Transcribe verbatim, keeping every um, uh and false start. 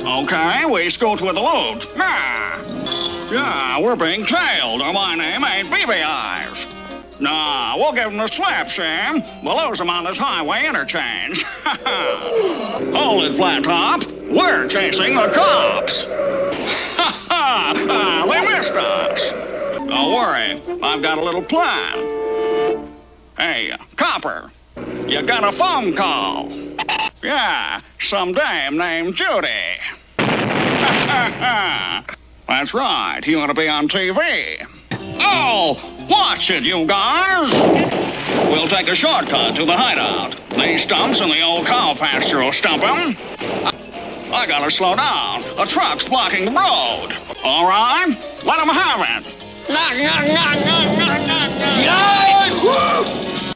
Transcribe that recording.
Okay, we scoot with the loot. Ah. Yeah, we're being tailed. My name ain't B B Eyes. Nah, we'll give them the slap, Sam. We'll lose them on this highway interchange. Hold it, Flat Top. We're chasing the cops. Ha ha! Ah, they missed us. Don't worry, I've got a little plan. Hey, Copper, you got a phone call. Yeah, some dame named Judy. That's right, you want to be on T V. Oh, watch it, you guys. We'll take a shortcut to the hideout. These stumps in the old cow pasture will stump him. I gotta slow down. A truck's blocking the road. All right, let him have it. No, no, no, no, no, no, no. Yeah!